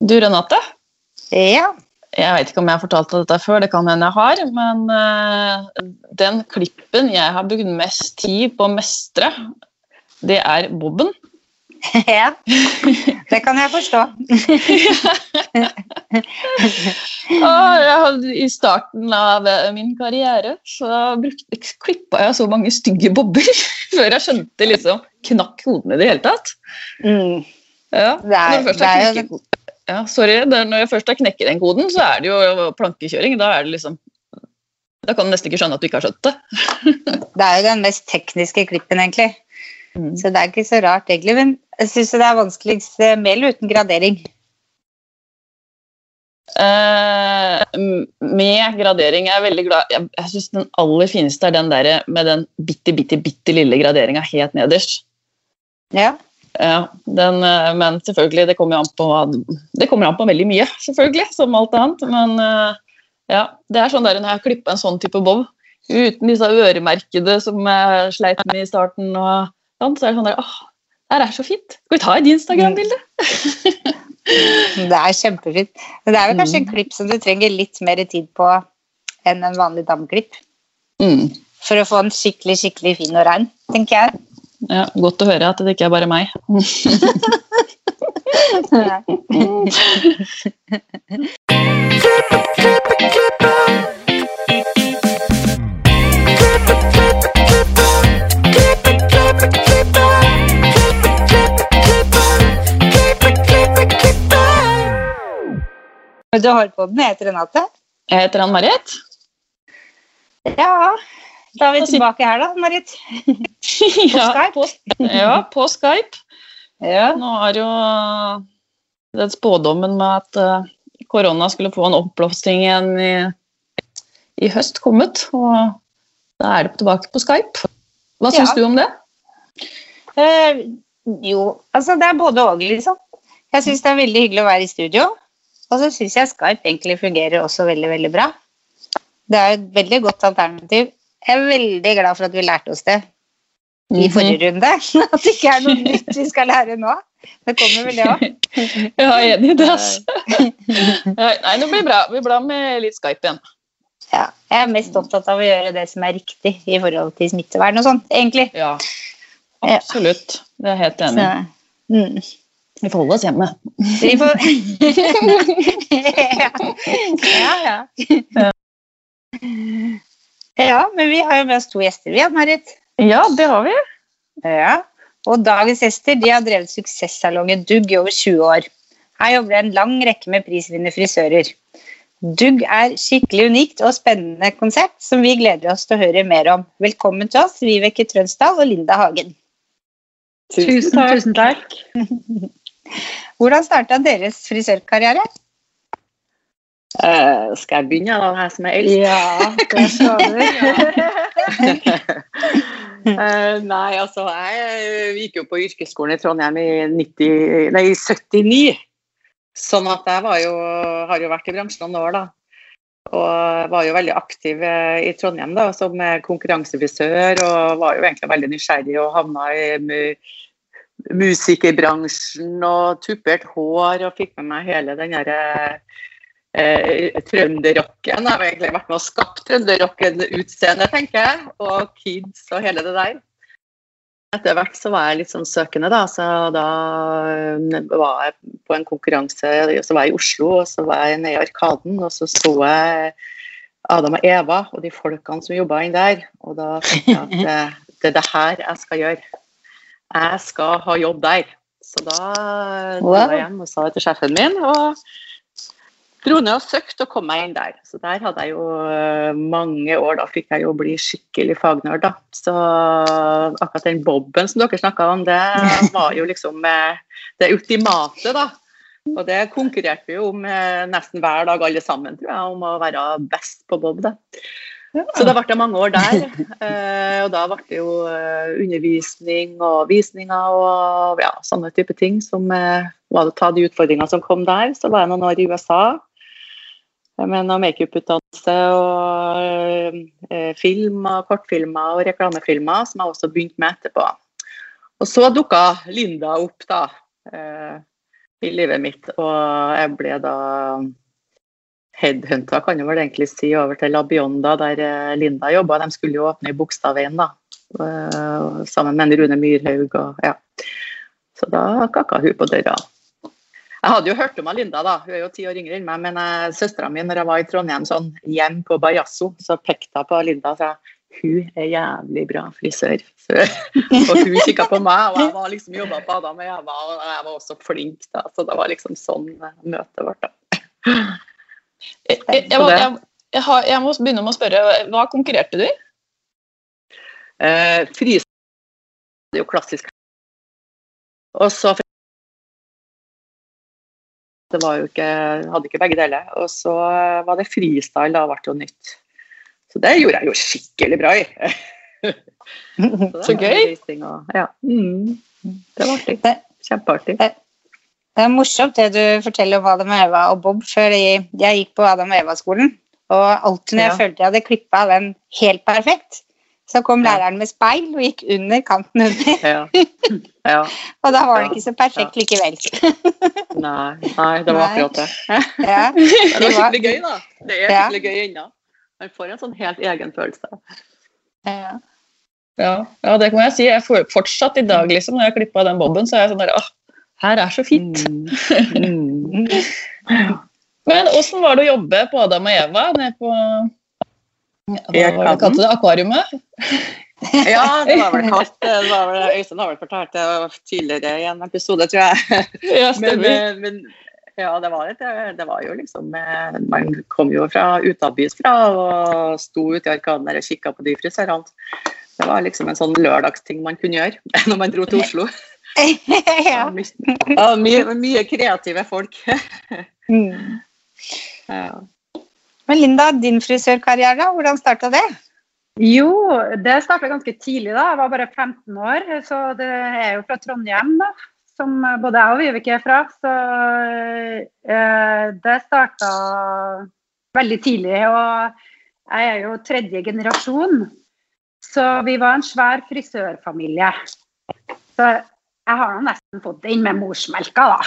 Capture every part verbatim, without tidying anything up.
Du, Renate? Ja. Jeg vet ikke om jeg har fortalt dette før, det kan hende jeg har, men uh, den klippen jeg har brukt mest tid på å mestre, det er bobben. Ja, det kan jeg forstå. ah, jeg hadde, I starten av min karriere så brukte, klippet jeg så mange stygge bobber, før jeg skjønte liksom knakk hoden i det hele tatt. Mm. Ja, det er, det er jo... Ja, sorry, det, når jeg først har knekket den koden, så er det jo plankekjøring. Da er det liksom, da kan du nesten ikke skjønne at du ikke har skjønt det. Det er jo den mest tekniske klippen, egentlig. Mm. Så det er ikke så rart, egentlig. Men jeg synes det er vanskeligst med eller uten gradering. Eh, med gradering er jeg veldig glad. Jeg, jeg synes den aller fineste er den der med den bitte, bitte, bitte lille graderingen helt nederst. Ja. Ja, den, men selvfølgelig, det kommer an på, det kommer an på veldig mye, selvfølgelig, som alt annet, men ja, det er sånn der når jeg klipper en sånn type bob, uten disse øremerkede som jeg sleit med i starten, og sånn, så er det sånn der, åh, det er så fint, skal vi ta et Instagram-bilde? Det er kjempefint, men det er jo kanskje en klipp som du trenger litt mer tid på enn en vanlig dameklipp, mm. for å få en skikkelig, skikkelig fin og ren, tenker jeg. Ja, godt å høre at det ikke er bare meg. Du har på den, jeg heter Renate. Jeg heter Ann-Marit. Ja, da er vi tilbake her da, Marit. På ja, Skype. På, ja, på Skype. Ja. Nå har jo den spådommen med at uh, korona skulle få en oppblåsning igjen i, i høst kommet, og da er det tilbake på Skype. Hva synes ja. du om det? Uh, jo, altså det er både og, liksom. Jeg synes det er veldig hyggelig å være i studio, og så synes jeg Skype egentlig fungerer også veldig, veldig bra. Det er et veldig godt alternativ. Jeg er veldig glad for at vi lærte oss det i forrige runde. At det ikke er noe nytt vi skal lære nå. Det kommer vel det også. Jeg er enig i det, altså. Nei, det blir bra. Det blir bra med litt Skype igjen. Ja, jeg er mest opptatt av å gjøre det som er riktig i forhold til smittevern og sånt, egentlig. Ja, absolutt. Det er helt enig. Så, mm. Vi får holde oss hjemme. Vi får... ja, ja. ja. Ja, men vi har jo med oss to gjester, vi har, Marit. Ja, det har vi. Ja, og dagens gjester, de har drevet suksessalongen Dugg i over tjue år. Her jobber det en lang rekke med prisvinnende frisører. Dugg er skikkelig unikt og spennende konsept, som vi gleder oss til å høre mer om. Velkommen til oss, Vibeke Trønsdal og Linda Hagen. Tusen takk. Tusen takk. Hvordan startet deres frisørkarriere? Uh, skal jeg begynne da, her som er eldst? Ja, det skal du. uh, nei, altså, jeg gikk jo på yrkesskolen i Trondheim i, nitti, nei, i syttini, sånn at jeg var jo, har jo vært i bransjen noen år da, og var jo veldig aktiv i Trondheim da, som konkurransefrisør, og var jo egentlig veldig nysgjerrig og havnet i mu- musikerbransjen og tuppert hår, og fikk med meg hele den der Eh, trønderrocken. Jeg har egentlig vært med å skape trønderrocken utseende, tenker jeg, og kids og hele det der. Etter hvert så var jeg litt sånn søkende da, så da var jeg på en konkurranse, så var jeg i Oslo, og så var jeg nede i Arkaden, og så så jeg Adam og Eva og de folkene som jobbet inn der, og da tenkte jeg at det, det er det her jeg skal gjøre. Jeg skal ha jobb der. Så da dro jeg hjem og sa det til sjefen min, og dro ned og søkte og kom meg inn der. Så der hadde jeg jo mange år, da fikk jeg jo bli skikkelig fagnørd da. Så akkurat den bobben som dere snakket om, det var jo liksom det ultimate da. Og det konkurrerte vi jo om nesten hver dag alle sammen, tror jeg, om å være best på bob da. Så det ble det mange år der, og da ble det jo undervisning og visninger og ja, sånne type ting som var det å ta de utfordringene som kom der. Så var jeg noen år i U S A med noe make-up-utdannelse og eh, film, og kortfilmer og reklamefilmer som jeg også begynte med etterpå. Og så dukket Linda opp da, eh, i livet mitt, og jeg ble da headhunta, kan jeg vel egentlig si, over til Labionda, der Linda jobbet. De skulle jo åpne i Bogstadveien da, sammen med Rune Myrhaug, og ja. Så da kakka hun på døra. Jeg hadde jo hørt om Linda da, hun er jo ti år yngre enn meg, men jeg, søsteren min, når jeg var i Trondheim sånn, hjem på Bajasso, så pekte jeg på Linda og sa, hun er jævlig bra frisør. Så, og hun kikket på meg, og jeg var liksom jobbet på Adam og Eva, og jeg var også flink da, så det var liksom sånn møtet vårt da. Jeg, jeg, jeg, må, jeg, jeg, har, jeg må begynne med å spørre, hva konkurrerte du i? Eh, frisør er jo klassisk. Og så det var jo ikke, hadde ikke begge deler, og så var det freestyle da, ble jo nytt. Så det gjorde jeg jo skikkelig bra i. Så, så gøy! Og, ja. mm, det var artig, kjempeartig. Det, det er morsomt det du forteller om Adam og Eva og Bob, før jeg, jeg gikk på Adam og Eva-skolen, og alltid når jeg ja. følte jeg hadde klippet den helt perfekt, så kom læreren med speil og gikk under kanten under. Ja. Ja. Og da var det ikke så perfekt ja. likevel. Nei, nei, det var akkurat det. Ja. Det var skikkelig gøy da. Det er skikkelig ja. gøy ennå. Man får en sånn helt egen følelse. Ja. Ja, ja, det kan jeg si. Jeg får fortsatt i dag, liksom, når jeg klippet den bobben, så er jeg sånn der, åh, her er så fint. Mm. Mm. Men hvordan var det å jobbe på Adam og Eva, nede på... Hva var det kalt det? Akvariumet? Ja, det var vel kalt. Det var vel, Øystein har vel fortalt det tidligere i en episode, tror jeg. Ja, men, men ja, det var, et, det var jo liksom, man kom jo fra utabys fra og sto ute i arkaden der og kikket på de frisørene. Det var liksom en sånn lørdagsting man kunne gjøre når man dro til Oslo. Ja. Ja, mye, mye kreative folk. Mm. Ja. Men Linda, din frisørkarriere, hvordan startet det? Jo, det startet ganske tidlig da. Jeg var bare femten år, så det er jo fra Trondheim da, som både jeg og Viveke er fra. Så eh, det startet veldig tidlig, og jeg er jo tredje generasjon. Så vi var en svær frisørfamilie. Så jeg har nå nesten fått det inn med morsmelka da.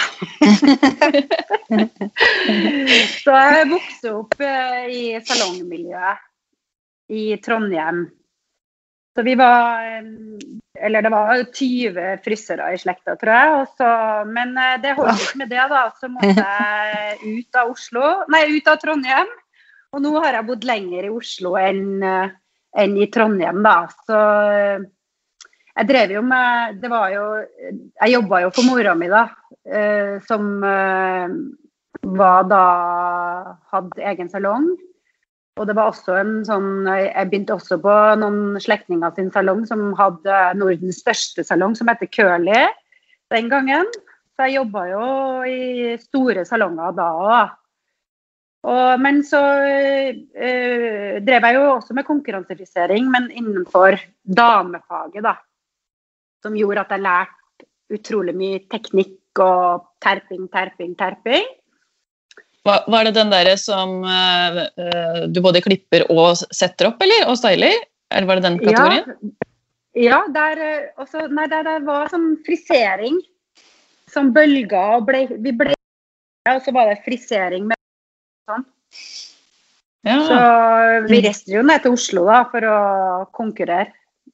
Så jeg vokste opp i salongmiljøet i Trondheim. Så vi var, eller det var tyve frisører i slekta, tror jeg. Også, men det holdt ikke med det da, så måtte jeg ut av Oslo, nei, ut av Trondheim. Og nå har jeg bodd lenger i Oslo enn, enn i Trondheim da, så... Jeg drev jo med, det var jo, jeg jobbet jo for mora mi da, eh, som eh, var da, hadde egen salong. Og det var også en sånn, jeg begynte også på noen slektninger sin salong som hadde Nordens største salong, som heter Curly den gangen. Så jeg jobbet jo i store salonger da også. Og, men så eh, drev jeg jo også med konkurransefrisering, men innenfor damefaget da. Som gjorde at jeg lærte utrolig mye teknikk og terping, terping, terping. Var, var det den der som uh, du både klipper og setter opp, eller? Og styler? Eller var det den kategorien? Ja, ja der, også, nei, der, der var sånn frisering. Som bølger og ble, vi ble, og så var det frisering med sånn. Ja. Så vi reiste jo ned til Oslo da, for å konkurrere.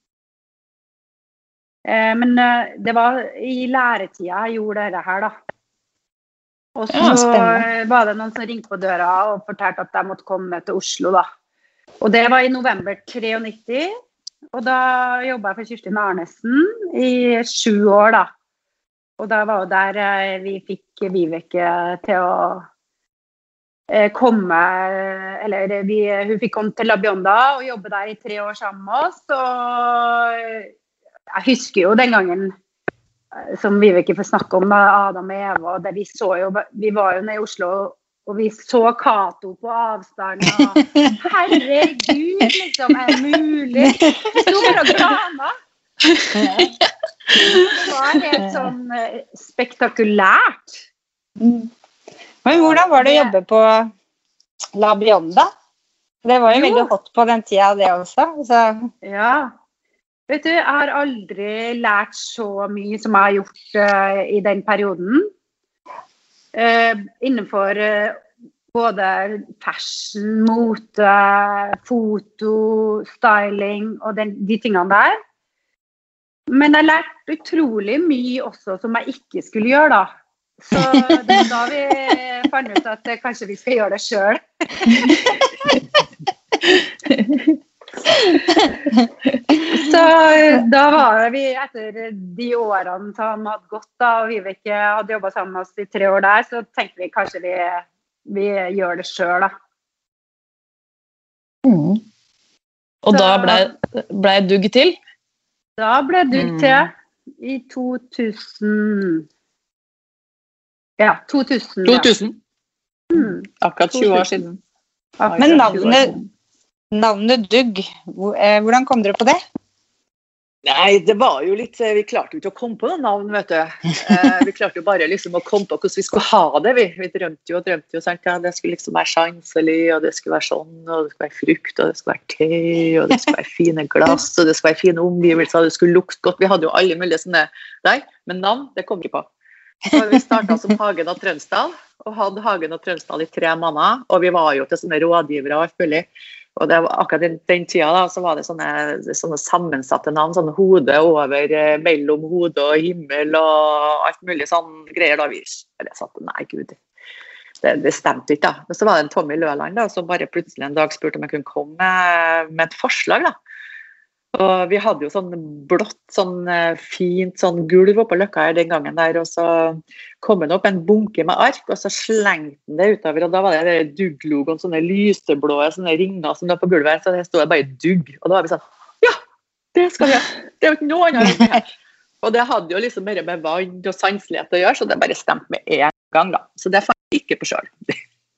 Eh, men eh, det var i læretida jeg gjorde det her da. Og så ja, var det noen som ringte på døra og fortalte at jeg måtte komme til Oslo da. Og det var i november nittiotre, og da jobbet jeg for Kirstin Arnesen i sju år da. Og da var det der eh, vi fikk Viveke til å eh, komme, eller vi, hun fikk komme til Labionda og jobbe der i tre år sammen med oss, og jeg husker jo den gangen, som Viveke får snakke om, Adam og Eva, der vi så jo, vi var jo nede i Oslo, og vi så Kato på avstand, og herregud, liksom, er det mulig? Vi sto bare og grana. Det var helt sånn spektakulært. Men hvordan var det å jobbe på Labionda? Det var jo, jo veldig hot på den tida, det også. Så. Ja. Vet du, jeg har aldri lært så mye som jeg har gjort uh, i den perioden. eh, innenfor eh, både fashion, mote, foto, styling og den, de tingene der. Men jeg lærte utrolig mye også som jeg ikke skulle gjøre da. Så det var da vi fant ut at eh, kanskje vi skal gjøre det selv. Så da var vi etter de årene som hadde gått da, og Vibeke hadde jobbet sammen med oss i tre år der, så tenkte vi kanskje vi, vi gjør det selv da. Mm. Og så, da ble, ble dugg til? Da ble dugg til i to tusen. Ja, to tusen. to tusen? Ja. Mm. Akkurat tjue år siden. Akkurat Men navnet... Navnet Dugg, hvordan kom dere på det? Nei, det var jo litt, vi klarte jo ikke å komme på noen navn, vet du. Vi klarte jo bare liksom å komme på hvordan vi skulle ha det. Vi, vi drømte jo og drømte jo, sant? Ja, det skulle liksom være sjanselig, og det skulle være sånn, og det skulle være frukt, og det skulle være te, og det skulle være fine glass, og det skulle være fine omgivelser, og det skulle lukte godt. Vi hadde jo alle mulige sånne der, men navn, det kom vi på. Så vi startet som Hagen og Trønsdal, og hadde Hagen og Trønsdal i tre måneder, og vi var jo til sånne rådgivere og alt mulig. Og det var akkurat den, den tida da, så var det sånne, sånne sammensatte navn, sånne hode over, mellom hode og himmel og alt mulig sånn greier da vi, jeg satt, nei gud, det, det stemte ikke da. Men så var det en Tommy Løland da, som bare plutselig en dag spurte om jeg kunne komme med, med et forslag da. Og vi hadde jo sånn blått, sånn fint sånn gulv oppe på Løkka her den gangen der, og så kom han opp en bunke med ark, og så slengte han det utover, og da var det Dugg-logoen, sånne lyseblå, sånne ringer som var på gulvet, så det stod bare Dugg, og da var vi sånn, ja, det skal vi ha, det er jo ikke noe annet. Og det hadde jo liksom mer med vann og sanselighet å gjøre, så det bare stemte med en gang da, så det fant jeg ikke på selv.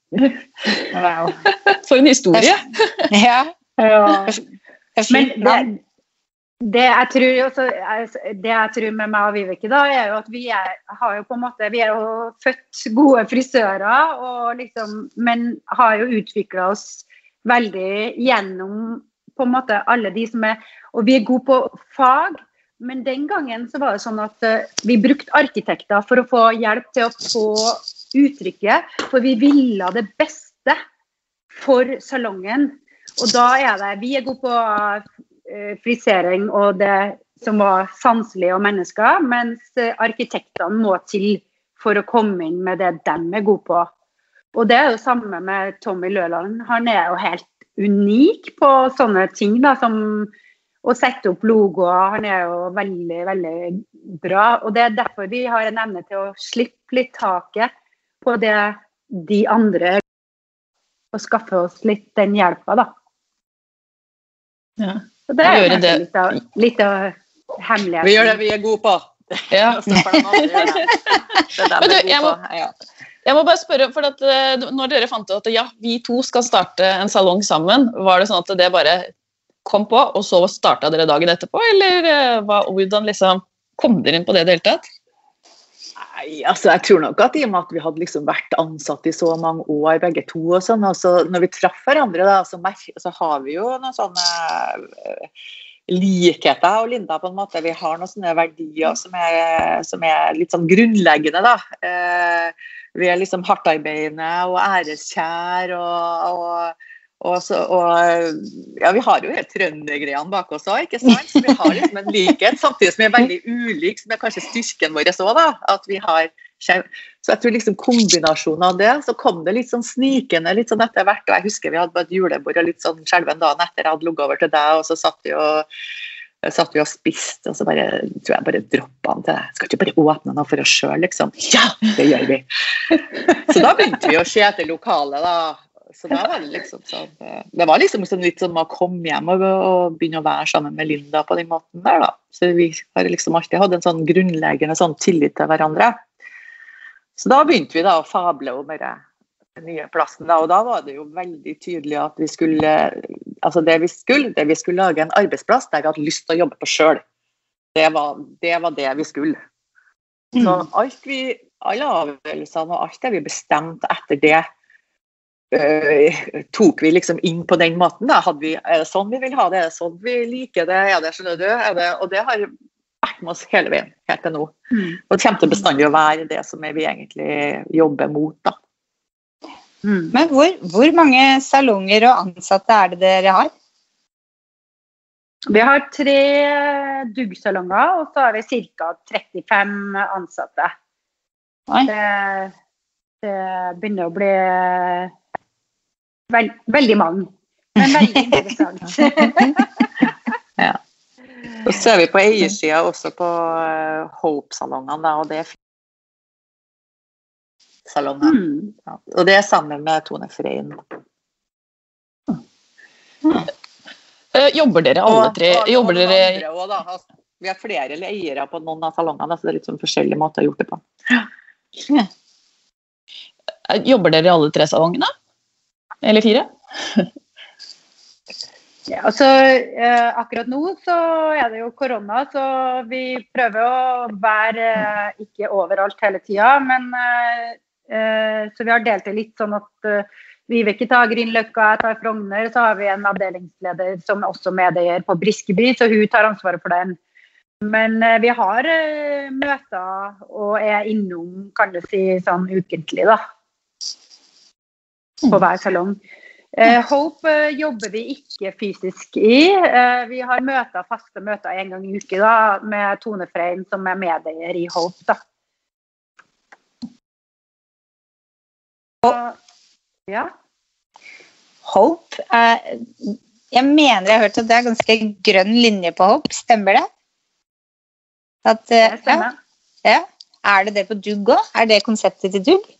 Wow. For en historie. Ja, ja. Men det, det, jeg tror også, det jeg tror med meg og Vibeke da, er jo at vi er, har jo på en måte, vi er jo født gode frisører, og liksom, men har jo utviklet oss veldig gjennom på en måte alle de som er, og vi er gode på fag, men den gangen så var det sånn at vi brukte arkitekter for å få hjelp til å få uttrykket, for vi ville det beste for salongen. Og da er det, vi er gode på uh, frisering og det som var sanselig og mennesker, mens uh, arkitektene må til for å komme inn med det de er gode på. Og det er jo samme med Tommy Løland. Han er jo helt unik på sånne ting da, som å sette opp logoer. Han er jo veldig, veldig bra. Og det er derfor vi har en evne til å slippe litt taket på det de andre og skaffe oss litt den hjelpa da. Ja. Så det er det. Litt, av, litt av hemmelighet. Vi gjør det vi er gode på. Ja. Det er det vi er gode på. Ja. Jeg må bare spørre, for at når dere fant ut at ja, vi to skal starte en salong sammen, var det sånn at det bare kom på, og så startet dere dagen etterpå, eller hva, hvordan liksom kom dere inn på det hele tatt? Nei, altså jeg tror nok at i og med at vi hadde liksom vært ansatt i så mange år, begge to og sånn, og så når vi traff hverandre da, så, merker, så har vi jo noen sånne uh, likheter, og Linda på en måte, vi har noen sånne verdier som er, som er litt sånn grunnleggende da. Uh, vi er liksom hardtarbeidende og æreskjær, og, og, og, så, og ja, vi har jo helt trøndergreiene bak oss også, ikke sant? Så vi har liksom en likhet, samtidig som vi er veldig ulik, som er kanskje styrken vår også da, at vi har, så jeg tror liksom kombinasjonen av det, så kom det litt sånn snikende, litt sånn etter hvert, og jeg husker vi hadde bare et julebord og litt sånn skjelven dagen etter, jeg hadde logget over til deg, og så satt vi og satt vi og spist, og så bare, tror jeg bare droppet han til deg. Skal ikke bare åpne noe for oss selv, liksom? Ja, det gjør vi! Så da begynte vi å se etter lokalet, da. Så da var det liksom sånn, det var liksom litt sånn å komme hjem og, og begynne å være sammen med Linda på den måten der, da. Så vi har liksom alltid hatt en sånn grunnleggende sånn tillit til hverandre. Så da begynte vi da å fable om det. Den nye plassen da, og da var det jo veldig tydelig at vi skulle, altså det vi skulle, det vi skulle lage en arbeidsplass der vi hadde lyst til å jobbe på selv. Det var det, var det vi skulle. Så alt vi, alle avgjørelsene og alt det vi bestemte etter det, øh, tok vi liksom inn på den måten da. Hadde vi, er det sånn vi vil ha det? Er det sånn vi liker det? Er det, skjønner du? Er det, og det har vært vært med oss hele veien, helt til nå. Mm. Og det kommer til bestandig å være det som vi egentlig jobber mot, da. Mm. Men hvor, hvor mange salonger og ansatte er det dere har? Vi har tre duggsalonger, og så har vi ca. trettifem ansatte. Oi. Det, det begynner å bli veld, veldig mange, men veldig interessant. Ja. Og så er vi på eiersiden også på uh, Hope-salongene, da, og det er salonger. Mm. Ja. Og det er sammen med Tone Frein. Mm. Jobber dere alle tre? Og, og, Jobber og dere... andre også, da. Altså, vi har flere eiere på noen av salongene, så det er litt sånn forskjellige måter å gjøre det på. Ja. Jobber dere i alle tre salongene? Eller fire? Ja, altså, eh, akkurat nå så er det jo korona, så vi prøver å være eh, ikke overalt hele tiden, men eh, eh, så vi har delt det litt sånn at eh, Vibeke tar Grünerløkka, jeg tar Frogner, så har vi en avdelingsleder som også medeier på Briskeby, så hun tar ansvaret for den. Men eh, vi har eh, møter og er innom, kan du si, sånn ukentlig da, på hver salong. Eh, Hope eh, jobber vi ikke fysisk i. Eh, vi har møter, faste møter en gang i uke da, med Tone Frein som er medeier i Hope da. Og, ja. Hope, er, jeg mener jeg har hørt at det er ganske grønn linje på Hope, stemmer det? At, Det stemmer. Ja, ja. Er det det på Dugg også? Er det konseptet til Dugg?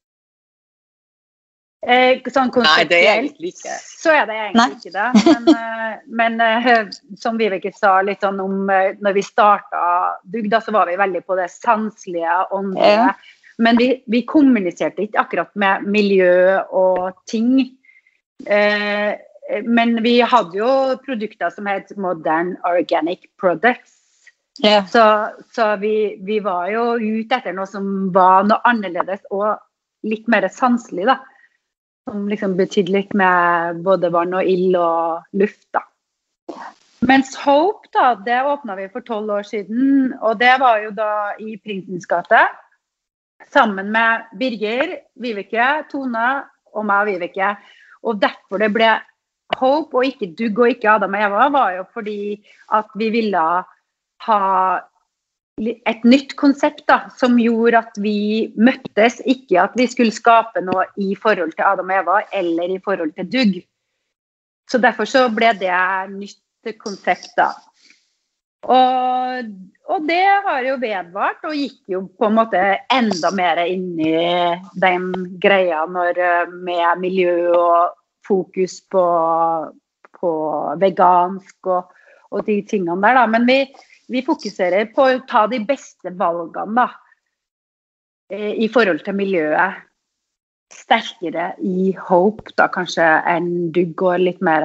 Eh, sånn Nei, det er konseptuelt egentlig ikke. så er det egentlig Nei. ikke det. Men, eh, men eh, som Vibeke sa litt sånn om eh, når vi startet Dugg, da så var vi veldig på det sanselige, åndelige. Ja. Men vi, vi kommuniserte ikke akkurat med miljø og ting. Eh, men vi hadde jo produkter som het Modern Organic Products. Ja. Så, så vi, vi var jo ute etter noe som var noe annerledes og litt mer sanselig da. Som liksom betydde litt med både vann og ild og luft da. Mens Hope da, det åpnet vi for tolv år siden, og det var jo da i Prinsens gate, sammen med Birger, Vibeke, Tone og meg og Vibeke. Og derfor det ble Hope og ikke Dugg og ikke Adam og Eva, var jo fordi at vi ville ha et nytt konsept da, som gjorde at vi møttes, ikke at vi skulle skape noe i forhold til Adam og Eva eller i forhold til Dugg. Så derfor så ble det nytt konsept da. Og, og det har jo vedvart og gikk jo på en måte enda mer inn i den greia når, med miljø og fokus på, på vegansk og, og de tingene der da. Men vi, vi fokuserer på å ta de beste valgene da, i forhold til miljøet. Sterkere i Hope da kanskje enn Dugg og litt mer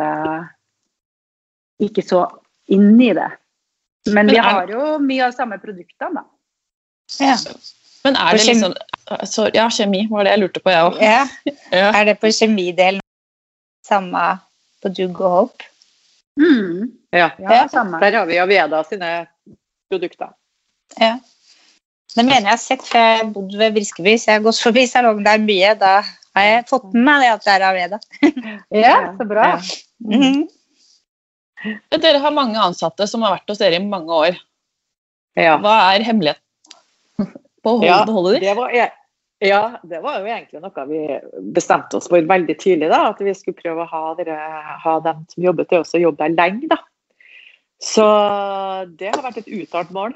ikke så inn i det. Men vi har jo mye av samme produktene da. Ja. Men er det liksom... Så, ja, kjemi var det jeg lurte på, jeg også. Ja. Ja. Er det på kjemidelen samme på Dugg og Hope? Mm. Ja. Ja, samme. Der har vi Aveda sine produkter. Ja. Det mener jeg har sett, for jeg har bodd ved Briskeby, så jeg har gått forbi salongen der mye. Da har jeg fått med meg det at det er Aveda. Ja, så bra. Ja. Mm-hmm. Dere har mange ansatte som har vært hos dere i mange år. Ja. Hva er hemmeligheten på å Ja, beholde de? det var, ja, det var jo egentlig noe vi bestemte oss for veldig tidlig, da, at vi skulle prøve å ha, dere, ha dem som jobbet til oss og jobbe der lenge. Da. Så det har vært et uttalt mål.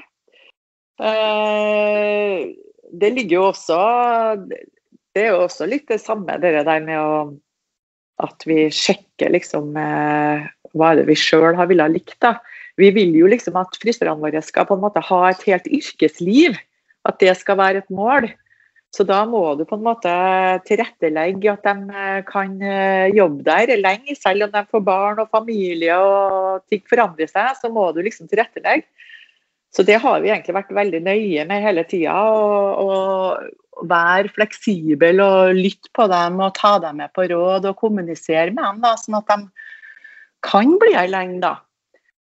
Eh, det ligger jo også, det er jo også litt det samme, det der med å, at vi sjekker liksom eh, hva er det vi selv har villet likt da. Vi vil jo liksom at frisørene våre skal på en måte ha et helt yrkesliv, at det skal være et mål. Så da må du på en måte tilrettelegge at de kan jobbe der lenge, selv om de får barn og familie og ting forandrer seg, så må du liksom tilrettelegge. Så det har vi egentlig vært veldig nøye med hele tiden, og, og være fleksibel og lytte på dem og ta dem med på råd og kommunisere med dem, da, sånn at de kan bli her lenge da.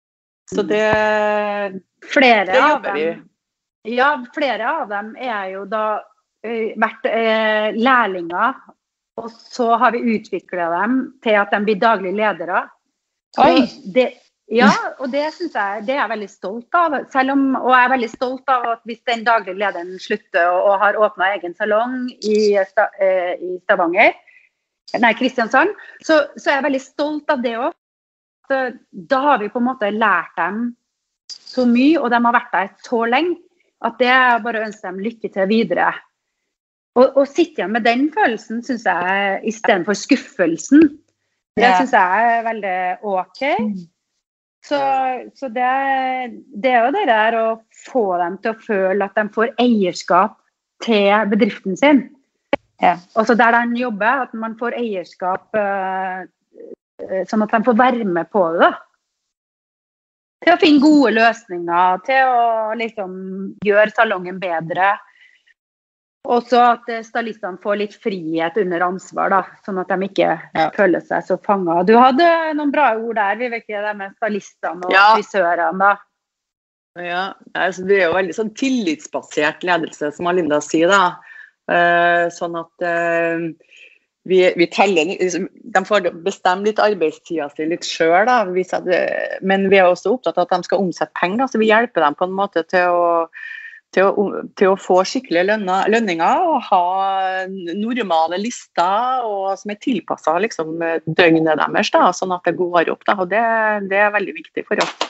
Så det, Flere det av jobber vi. dem, ja, flere av dem er jo da eh, vært eh, lærlinger, og så har vi utviklet dem til at de blir daglige ledere. Oi! Så det, ja, og det synes jeg, det er jeg veldig stolt av. Selv om, og jeg er veldig stolt av at hvis den daglige lederen slutter og, og har åpnet egen salong i, Sta, eh, i Stavanger, nei, Kristiansand, så, så er jeg veldig stolt av det også. Så da har vi på en måte lært dem så mye, og de har vært der så lenge, at det er bare å ønske dem lykke til videre. Og, og sitte igjen med den følelsen, synes jeg, i stedet for skuffelsen, det Ja. synes jeg er veldig ok. Så, så det, det er jo det der å få dem til å føle at de får eierskap til bedriften sin. Ja. Også der de jobber, at man får eierskap, eh, sånn at de får være med på det. Til å finne gode løsninger, til å liksom gjøre salongen bedre. Også at stylistene får litt frihet under ansvar, da, sånn at de ikke Ja. føler seg så fanget. Du hadde noen bra ord der, vi vet ikke det med stylistene og Ja. frisørene da. Ja, altså det er jo veldig sånn tillitsbasert ledelse, som Alinda sier da. Eh, sånn at eh, vi, vi teller, liksom, de får bestemme litt arbeidstida si litt selv da, hvis at, men vi er også opptatt av at de skal omsette penger, så vi hjelper dem på en måte til å Til å, til å få skikkelige lønna, lønninger og ha normale lister og, som er tilpasset liksom, døgnet deres, da, sånn at det går opp. Da, og det, det er veldig viktig for oss.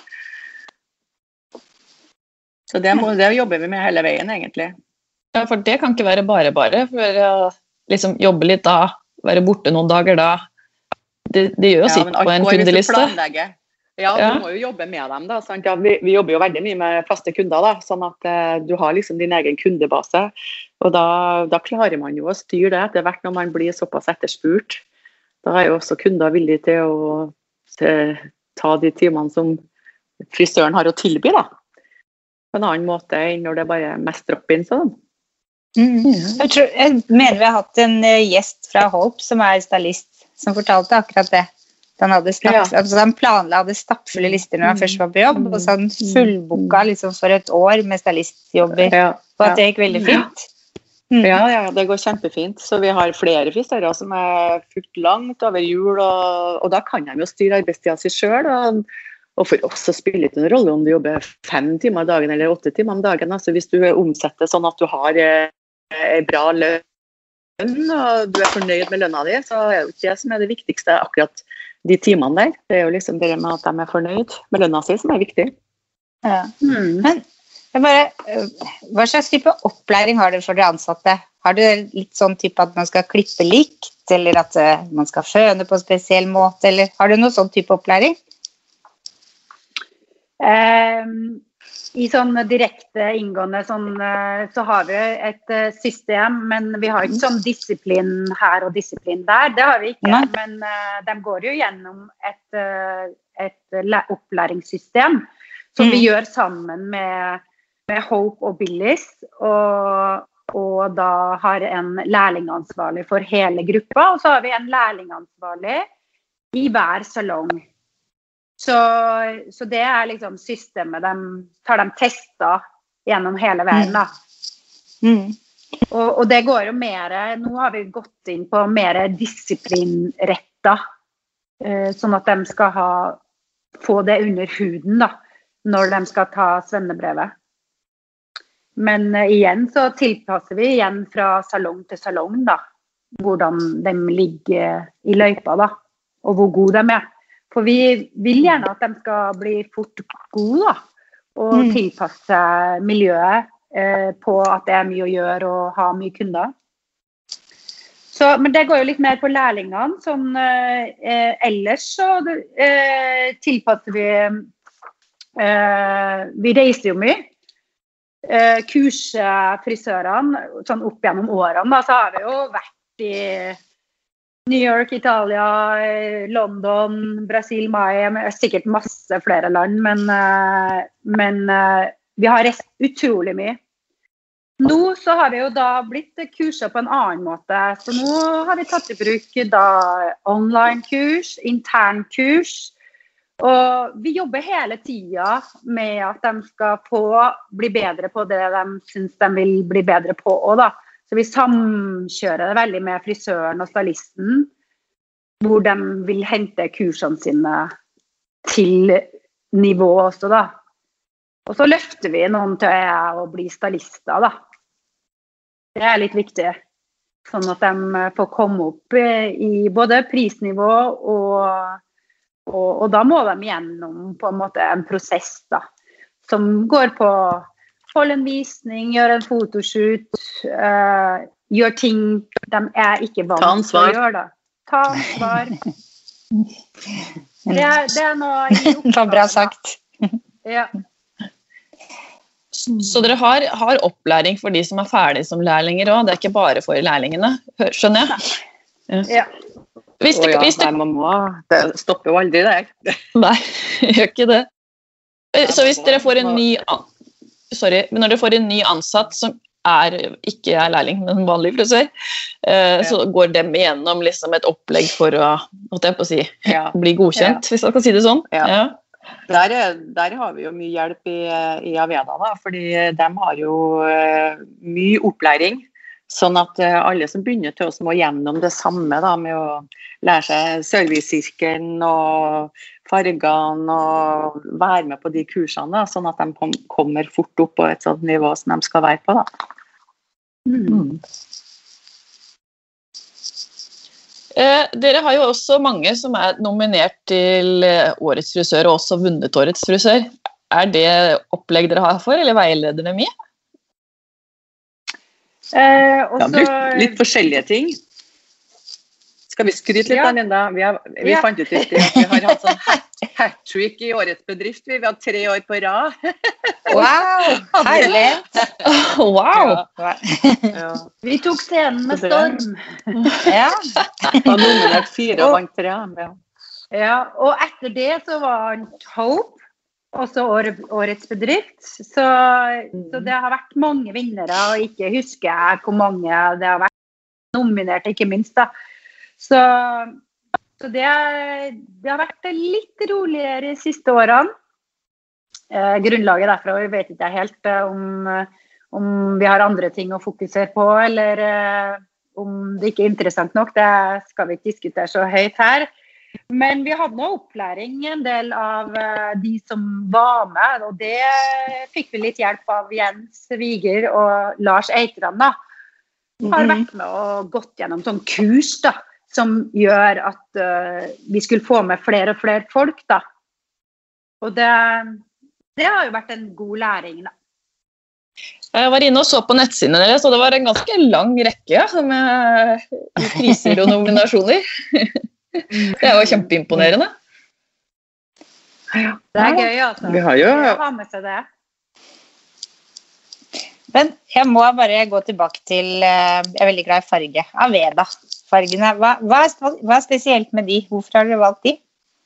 Så det, må, det jobber vi med hele veien, egentlig. Ja, for det kan ikke være bare bare. For å liksom, jobbe litt da, være borte noen dager da, det, det gjør jo Ja, sitt men alt på en går hvis du kundeliste. planlegger. Ja, Ja. du må jo jobbe med dem da, sant? Ja, vi, vi jobber jo veldig mye med faste kunder da, sånn at eh, du har liksom din egen kundebase, og da, da klarer man jo å styre det etter hvert når man blir såpass etterspurt. Da er jo også kunder villige til å til, ta de timene som frisøren har å tilby da, på en annen måte enn når det bare er mest drop-in sånn. Mm. Jeg, tror, jeg mener vi har hatt en eh, gjest fra Hope som er stylist, som fortalte akkurat det. Han, hadde stapp, Ja. altså han planla hadde stappfulle lister når han først var på jobb, og så han fullboka liksom for et år med stylistjobber, Ja, og at det gikk veldig fint. Mm. ja, ja, det går kjempefint. Så vi har flere frisører som er fullt langt over jul, og, og da kan de jo styre arbeidstida si selv. Og, og for oss så spiller det ikke noen rolle om du jobber fem timer dagen eller åtte timer om dagen. Altså hvis du omsetter sånn at du har en bra lønn, og du er fornøyd med lønna di, så er det ikke det som er det viktigste akkurat de timene der. Det er jo liksom det med at de er fornøyd med lønna si som er viktig. Ja. Mm. Men jeg bare, øh, hva slags type opplæring har dere for dere ansatte? Har dere litt sånn type at man skal klippe likt, eller at øh, man skal føne på en spesiell måte, eller har du noen sånn type opplæring? Um, I sånn direkte inngående sånn, eh, så har vi et eh, system, men vi har ikke sånn disiplin her og disiplin der. Det har vi ikke, Nei. men eh, de går jo gjennom et, eh, et læ- opplæringssystem som Mm. vi gjør sammen med, med Hope og Billis, og, og da har en lærlingansvarlig for hele gruppa, og så har vi en lærlingansvarlig i hver salong. Så, så det er liksom systemet de tar de tester gjennom hele verden da. Mm. Og, og det går jo mer, nå har vi gått inn på mer disiplinretta, eh, sånn at de skal ha, få det under huden da, når de skal ta svennebrevet. Men eh, igjen så tilpasser vi igjen fra salong til salong da, hvordan de ligger i løypa da, og hvor gode de er. For vi vil gjerne at de skal bli fort gode da, og Mm. tilpasse miljøet eh, på at det er mye å gjøre og ha mye kunder. Så, men det går jo litt mer på lærlingene. Sånn, eh, ellers så eh, tilpasser vi eh, Vi reiser jo mye. Eh, kurser frisørene sånn opp gjennom årene. Da, så har vi jo vært i New York, Italia, eh, London, Brasil, Miami, sikkert masse flere land, men, eh, men eh, vi har reist utrolig mye. Nå så har vi jo da blitt kurset på en annen måte, så nå har vi tatt i bruk da online-kurs, intern-kurs, Og vi jobber hele tiden med at de skal få bli bedre på det de synes de vil bli bedre på også, da. Så vi samkjører det veldig med frisøren og stylisten, hvor de vil hente kursene sine til nivå også, da. Og så løfter vi noen til å bli stylister, da. Det er litt viktig, sånn at de får komme opp i både prisnivå og Og, og da må de gjennom på en måte en prosess da, som går på holde en visning, gjøre en fotoshoot, uh, gjøre ting de er ikke vant til å gjøre da. Ta ansvar. Det er, det er noe i oppgaven. Det var bra sagt. Ja. Så dere har, har opplæring for de som er ferdige som lærlinger også, det er ikke bare for lærlingene, skjønner jeg? Ja. Ja. Hvis det, Å ja, hvis det, nei, mamma, det stopper jo aldri der. Nei, gjør ikke det. Så hvis dere får en ny, sorry, men når dere får en ny ansatt som er, ikke er lærling, men en vanlig frisør, eh, så går dem igjennom liksom et opplegg for å, måtte jeg på å si, Ja. bli godkjent, Ja. hvis jeg kan si det sånn. Ja. Ja. Der, er- der har vi jo mye hjelp i, i Aveda, da, fordi de har jo eh, mye opplæring, sånn at eh, alle som begynner til oss må gjennom det samme da, med å lære seg servicesirkelen og fargene og være med på de kursene, da, sånn at de kom, kommer fort opp på et sånt nivå som de skal være på. Da. Mm. Eh, dere har jo også mange som er nominert til eh, Årets frisør, og også vunnet Årets frisør. Er det opplegg dere har for, eller veileder dere mye? Eh, Ja, også, brukt litt forskjellige ting. Skal vi skryte litt Ja. av Linda? Vi, har, vi Ja. fant ut i sted at vi har hatt sånn hat- hat-trick i Årets bedrift. Vi har hatt tre år på rad. Wow, herlig. Oh, wow! Ja. vi tok scenen med Så det- storm. Ja. Har nominert fire og vant tre. Ja. Ja, og etter det så var Hope, også år, årets bedrift. Så, så det har vært mange vinnere, og ikke husker jeg hvor mange det har vært nominert, ikke minst da. Så, så det, det har vært litt roligere de siste årene. Eh, grunnlaget derfra, vi vet ikke helt eh, om, om vi har andre ting å fokusere på, eller eh, om det ikke er interessant nok, det skal vi ikke diskutere så høyt her. Men vi hadde noe opplæring, en del av uh, de som var med, og det fikk vi litt hjelp av Jens Viger og Lars Eitram da. Har vært med og gått gjennom sånn kurs da, som gjør at uh, vi skulle få med flere og flere folk da. Og det, det har jo vært en god læring da. Jeg var inne og så på nettsidene deres, og det var en ganske lang rekke med priser og nominasjoner. Det er jo kjempeimponerende. Det er gøy altså. Vi har jo å ha med seg det. Men jeg må bare gå tilbake til, eh, jeg er veldig glad i farge, Aveda. Fargene, hva, hva, er, hva er spesielt med de? Hvorfor har dere valgt de?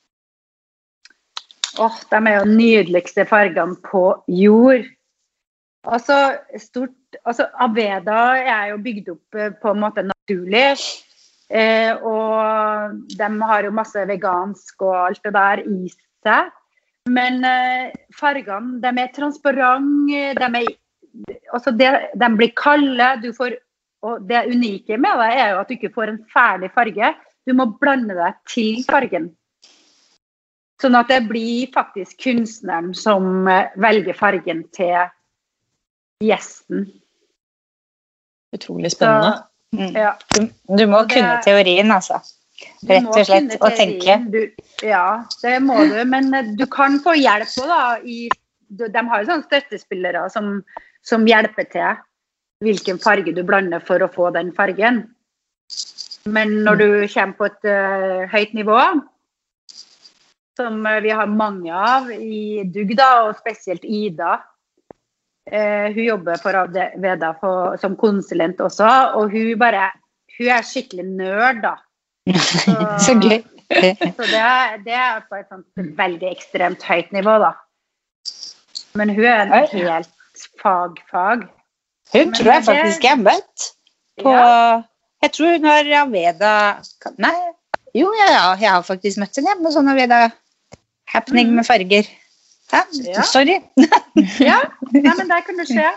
Åh, de er jo nydeligste fargene på jord. Altså, stort, altså Aveda er jo bygd opp eh, på en måte naturlig. Eh, og de har jo masse vegansk og alt det der i seg, men eh, fargene, de er transparente, de, er, altså de, de blir kalde, du får, og det unike med det er jo at du ikke får en ferdig farge, du må blande deg til fargen, sånn at det blir faktisk kunstneren som eh, velger fargen til gjesten. Utrolig spennende. Så, ja. Du, du må Og det- kunne teorien, altså. Du Rett må og slett, kunne og tenke. teorien. Du, ja, det må du, men eh, du kan få hjelp også da. I, du, de har jo sånne støttespillere som, som hjelper til hvilken farge du blander for å få den fargen. Men når du kommer på et uh, høyt nivå, som uh, vi har mange av i Dugda, og spesielt Ida, Uh, hun jobber for Aveda for, som konsulent også, og hun bare, hun er skikkelig nerd da. Så, Så gøy. så det, er, det er på et sånt veldig ekstremt høyt nivå da. Men hun er en Oi. helt fag-fag. Hun Men tror jeg det- faktisk jeg har møtt på, jeg tror hun har Aveda, nei, jo, ja, ja, jeg har faktisk møtt henne med sånn Aveda Happening med farger. Ja, Ja. sorry. Ja, nei, men det kan det skje.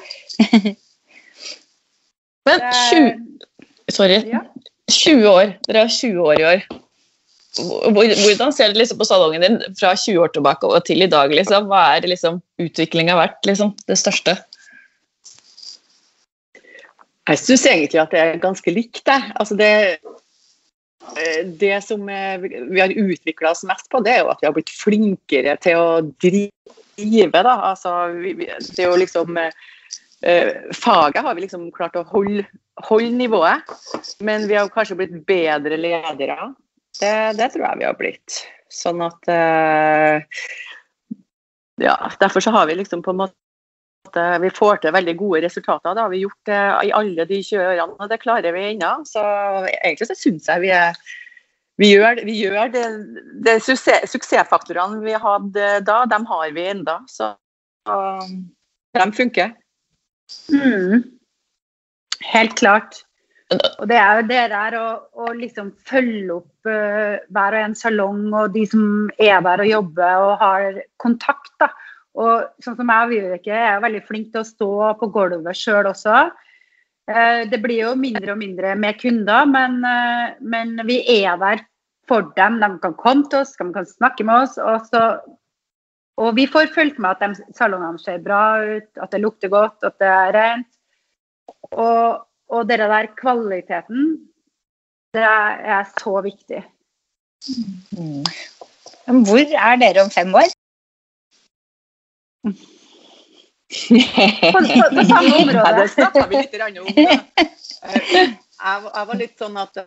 Men Det- tjue, sorry, Ja. tjue år, dere er tjue år i år. Hvor- Hvordan ser du liksom på salongen din fra tjue år tilbake og til i dag? Liksom? Hva er liksom utviklingen vært, liksom, det største? Jeg synes egentlig at det er ganske likt det. Altså det, det som vi har utviklet oss mest på, det er jo at vi har blitt flinkere til å drive. Da. Altså, vi, det er jo liksom, eh, faget har vi liksom klart å holde, holde nivået, men vi har kanskje blitt bedre ledere. Det, det tror jeg vi har blitt. Sånn at eh, ja, derfor så har vi liksom på en måte vi får til veldig gode resultater. Det har vi gjort det i alle de tjue årene, og det klarer vi ennå. Så egentlig så synes jeg vi, er, vi gjør, vi gjør det, det suksess, suksessfaktorene vi hadde da, dem har vi enda. Så um, de funker. Mm. Helt klart. Og det er jo det der å, å liksom følge opp uh, hver og en salong og de som er der og jobber og har kontakt da. Og sånn som jeg og Vibeke er veldig flink til å stå på gulvet selv også. Uh, det blir jo mindre og mindre med kunder, men, uh, men vi er der for dem. De kan komme til oss, de kan snakke med oss, og, så, og vi får følt med at de salongene ser bra ut, at det lukter godt, at det er rent. Og Og det der kvaliteten, det er så viktig. Mm. Hvor er dere om fem år? På, på, på samme område. Ja, det snakket vi litt om. Jeg, jeg var litt sånn at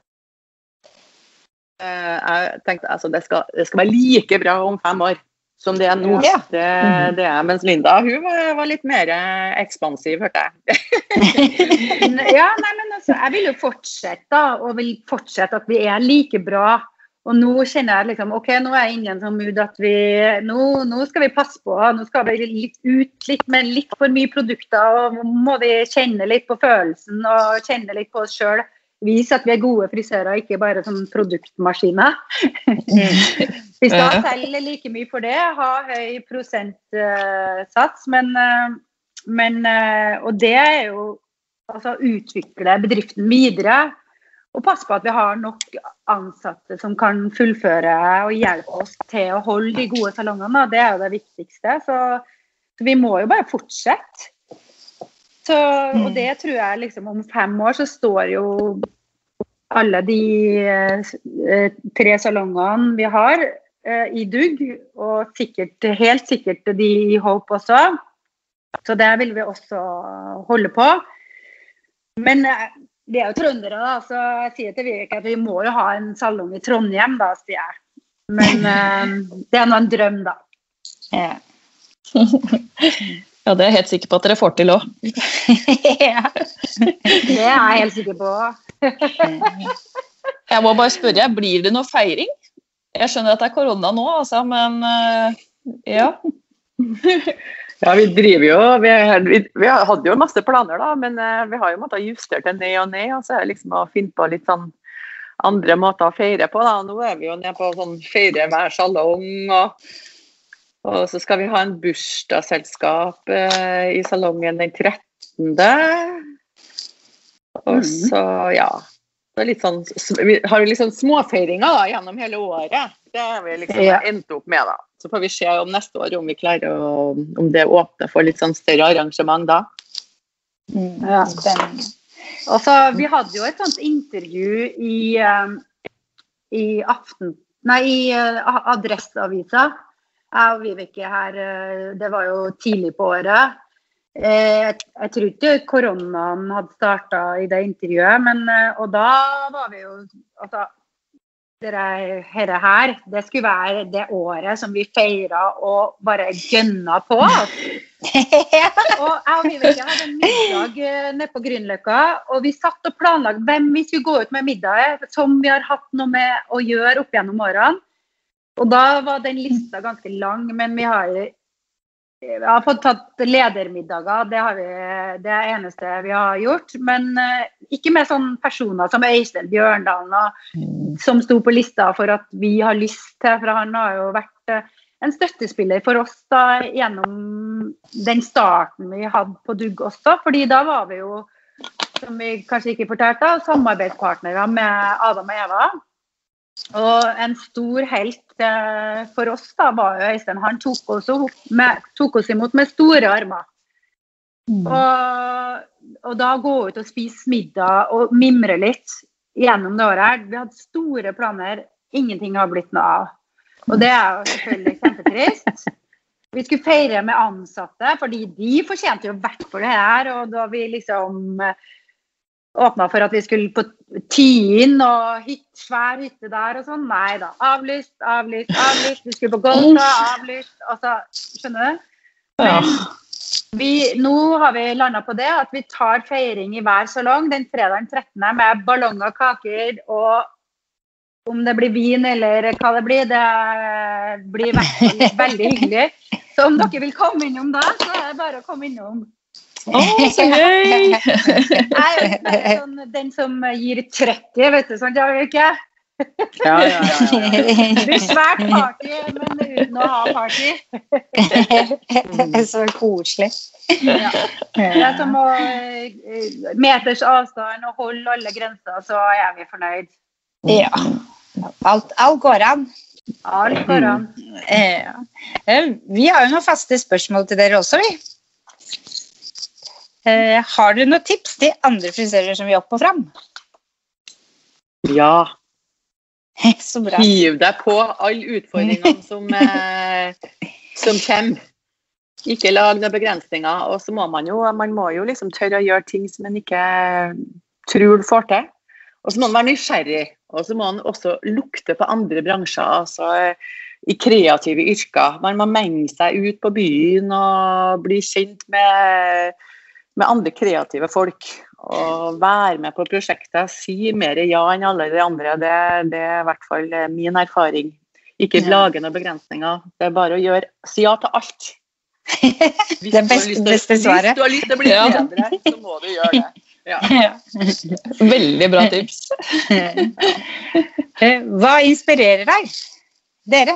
jeg tenkte altså, det, skal, det skal være like bra om fem år som det er nå. Ja. Det, det er, mens Linda, hun var, var litt mer ekspansiv, hørte jeg. Ja, nei, men altså, jeg vil jo fortsette da, og vil fortsette at vi er like bra. Og nå kjenner jeg liksom, ok, nå er jeg inne i en sånn mood at vi, nå, nå skal vi passe på, nå skal vi litt ut litt med litt for mye produkter, og nå må vi kjenne litt på følelsen og kjenne litt på oss selv. Vise at vi er gode frisører, ikke bare sånn produktmaskiner. Vi skal selge like mye for det, ha høy prosentsats, men, men, og det er jo altså, utvikle bedriften videre, og passe på at vi har nok ansatte som kan fullføre og hjelpe oss til å holde de gode salongene. Det er jo det viktigste, så, så vi må jo bare fortsette. Så, og det tror jeg liksom om fem år så står jo alle de eh, tre salongene vi har eh, i dugg, og sikkert, helt sikkert de i Hope også. Så det vil vi også holde på. Men eh, vi er jo trøndere da, så jeg sier til Vibeke at vi må jo ha en salong i Trondheim da, sier jeg. Men eh, det er nå en drøm da. Ja. Ja, det er jeg helt sikker på at dere får til også. Ja, det er jeg helt sikker på. Jeg må bare spørre, blir det noe feiring? Jeg skjønner at det er korona nå, altså, men uh, ja. Ja, vi driver jo, vi, vi, vi hadde jo masse planer da, men uh, vi har jo måttet justere til ned og ned, og så er det liksom å finne på litt sånn andre måter å feire på da. Nå er vi jo nede på sånn feire hver salong, og Og så skal vi ha en bursdagsselskap eh, i salongen den trettende. Og så, ja, det er litt sånn, vi har jo liksom småfeiringer da, gjennom hele året. Det har vi liksom Ja. endt opp med da. Så får vi se om neste år om vi klarer å, om det åpner for litt sånn større arrangement da. Ja. Og så, vi hadde jo et sånt intervju i, um, i aften, nei, i uh, Adresseavisa. Jeg og Vibeke her, det var jo tidlig på året. Jeg, jeg tror ikke koronaen hadde startet i det intervjuet, men, og da var vi jo, altså, dere her, det skulle være det året som vi feiret og bare gønnet på. Og jeg og Vibeke hadde en middag nede på Grünerløkka, og vi satt og planlagde hvem vi skulle gå ut med middag, som vi har hatt noe med å gjøre opp gjennom årene. Og da var den lista ganske lang, men vi har, vi har fått tatt ledermiddager, det, har vi, det er det eneste vi har gjort, men uh, ikke med sånne personer som Øystein Bjørndalen, og, som sto på lista for at vi har lyst til, for han har jo vært uh, en støttespiller for oss da, gjennom den starten vi hadde på Dugg også, fordi da var vi jo, som vi kanskje ikke fortalte, samarbeidspartnere med Adam og Eva. Og en stor helt eh, for oss da var jo Øystein, han tok oss, med, tok oss imot med store armer. Mm. Og, og da gå ut og spise middag og mimre litt gjennom det året her. Vi hadde store planer, ingenting har blitt noe av. Og det er jo selvfølgelig kjempetrist. Vi skulle feire med ansatte, fordi de fortjente jo hvert for det her, og da vi liksom åpnet for at vi skulle på Tien og hit, svær hytte der og sånn. Nei da, avlyst, avlyst, avlyst. Vi skulle på Golfa, avlyst. Altså, skjønner du? Men vi, nå har vi landet på det, at vi tar feiring i hver salong den fredagen trettende med ballonger, kaker, og om det blir vin eller hva det blir, det blir veldig, veldig hyggelig. Så om dere vil komme innom da, så er det bare å komme innom. Å, så gøy! Nei, sånn, den som gir trøkket, vet du, sånn, jeg vet ikke. Ja, ja, ja, ja. Det blir svært party, men uten å ha party. Så koselig. Ja. Det er som å meters avstand og holde alle grenser, så er vi fornøyd. Ja, alt, alt går an. Alt går an. Ja. Vi har jo noen faste spørsmål til dere også, vi. Uh, har du noen tips til andre frisører som vil opp og frem? Ja. Så bra. Hiv deg på alle utfordringene som, eh, som kommer. Ikke lag noen begrensninger, og så må man jo, man må jo liksom tørre å gjøre ting som man ikke tror får til. Og så må man være nysgjerrig, og så må man også lukte på andre bransjer, altså i kreative yrker. Man må menge seg ut på byen og bli kjent med med andre kreative folk, og være med på prosjektet, si mer ja enn alle de andre, det, det er i hvert fall min erfaring. Ikke lage noen begrensninger, det er bare å gjøre, si ja til alt. Hvis det beste, beste svaret. Hvis du har lyst til å bli bedre, så må du gjøre det. Ja. Ja. Veldig bra tips. Hva inspirerer deg? Dere?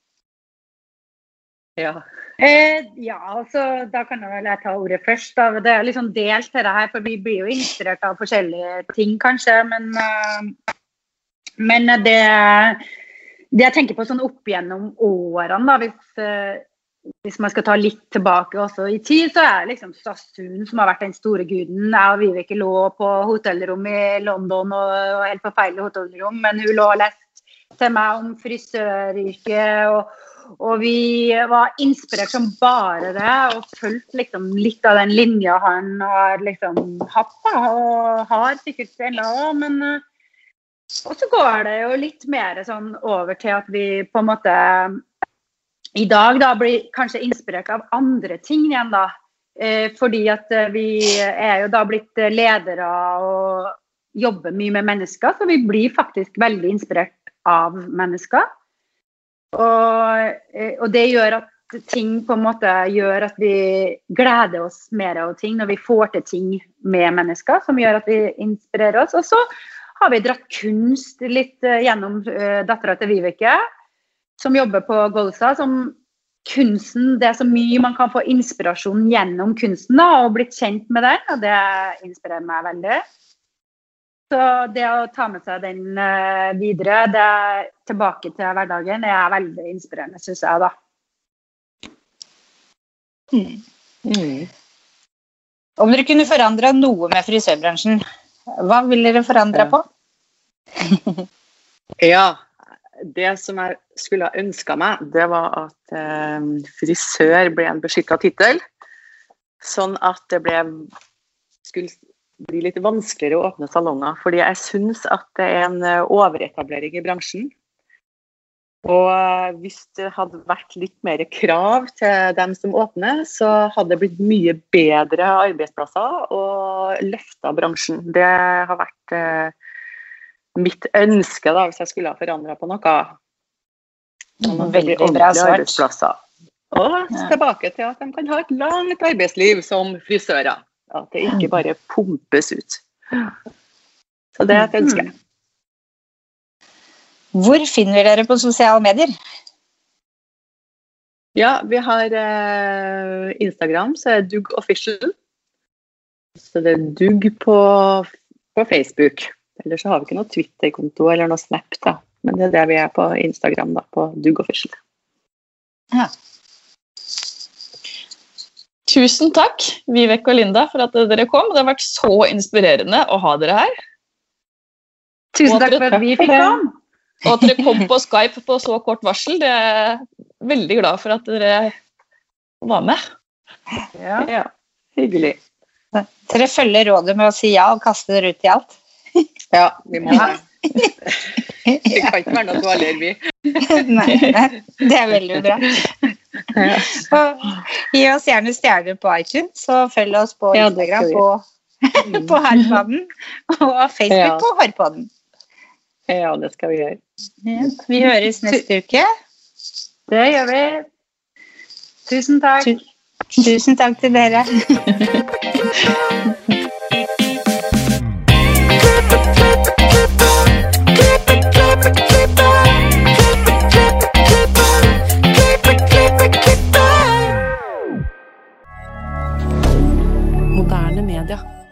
Ja. Eh, ja, altså, da kan jeg vel ta ordet først. Da. Det er liksom delt til det her, for vi blir jo inspirert av forskjellige ting, kanskje, men, uh, men det, det jeg tenker på sånn opp gjennom årene, da, hvis, uh, hvis man skal ta litt tilbake også i tid, så er det liksom Sassoon som har vært den store guden. Jeg og Vibeke lå på hotellrom i London, og, og helt forferdelig hotellrom, men hun lå og lest til meg om frisøryrket, og Og vi var inspirert som bare det, og følte liksom litt av den linja han har liksom hatt, da, og har sikkert enda også, men og så går det jo litt mer sånn over til at vi på en måte i dag da blir kanskje inspirert av andre ting igjen da, eh, fordi at vi er jo da blitt ledere og jobber mye med mennesker, så vi blir faktisk veldig inspirert av mennesker. Og, og det gjør at ting på en måte gjør at vi gleder oss mer av ting når vi får til ting med mennesker som gjør at vi inspirerer oss. Og så har vi dratt kunst litt gjennom uh, datteren til Vibeke, som jobber på Golsa, som kunsten, det er så mye man kan få inspirasjon gjennom kunsten da, og blitt kjent med den, og det inspirerer meg veldig. Så det å ta med seg den uh, videre, det er tilbake til hverdagen, det er veldig inspirerende, synes jeg da. Mm. Mm. Om dere kunne forandre noe med frisørbransjen, hva vil dere forandre på? Ja, det som jeg skulle ha ønsket meg, det var at uh, frisør ble en beskyttet titel, sånn at det ble skulle blir litt vanskeligere å åpne salonger, fordi jeg synes at det er en overetablering i bransjen. Og hvis det hadde vært litt mer krav til dem som åpner, så hadde det blitt mye bedre arbeidsplasser og løftet bransjen. Det har vært eh, mitt ønske da, hvis jeg skulle ha forandret på noe. Mm, veldig bra svart. Og tilbake til at de kan ha et langt arbeidsliv som frisører. At det ikke bare pumpes ut. Så det er et ønske. Hvor finner dere på sosiale medier? Ja, vi har eh, Instagram, så er det Dugg Official. Så det er Dugg på, på Facebook. Eller så har vi ikke noe Twitter-konto eller noe Snap, da. Men det er det vi er på Instagram, da, på Dugg Official. Ja. Tusen takk, Vivek og Linda, for at dere kom. Det har vært så inspirerende å ha dere her. Tusen takk for at vi fikk komme. Og at dere kom på Skype på så kort varsel. Det er jeg veldig glad for at dere var med. Ja, ja. Hyggelig. Dere følger rådet med å si ja og kaste dere ut i alt. Ja, vi må det. Det kan ikke være noe dårligere, vi. Nei, nei, det er veldig bra. Ja. Og gi oss gjerne stjerner på iTunes, så følg oss på Ja, det Instagram skal på, på Harpodden, og Facebook Ja. på Harpodden. Ja, det skal vi gjøre. Ja. Vi høres neste uke. Det gjør vi. Tusen takk. Tu- Tusen takk til dere. Moderne media.